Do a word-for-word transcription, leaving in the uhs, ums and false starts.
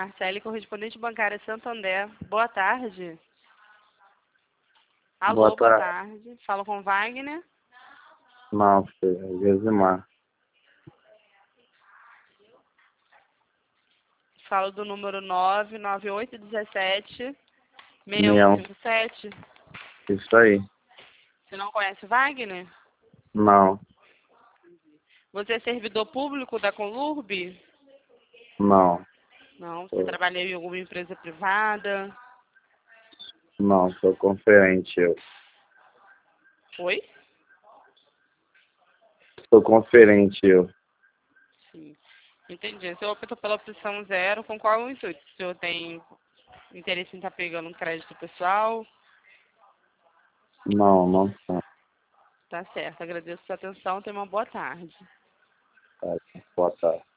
Marcele, correspondente bancária Santander. Boa tarde. Alô, Boa boa tarde. tarde. Falo com Wagner. Não, filho, Gesimar. Falo do número nove nove oito um sete, seis Leão. um cinco sete. Isso aí. Você não conhece Wagner? Não, Você é servidor público da Conlurb? não, Não. Você sou- trabalha em alguma empresa privada? não, sou conferente eu. Oi? Sou conferente eu. Sim. Entendi. O senhor optou pela opção zero. Com qual intuito? O senhor tem interesse em estar pegando um crédito pessoal? Não, não sou. Tá certo. Agradeço a sua atenção. Tenha uma boa tarde. Tá, boa tarde.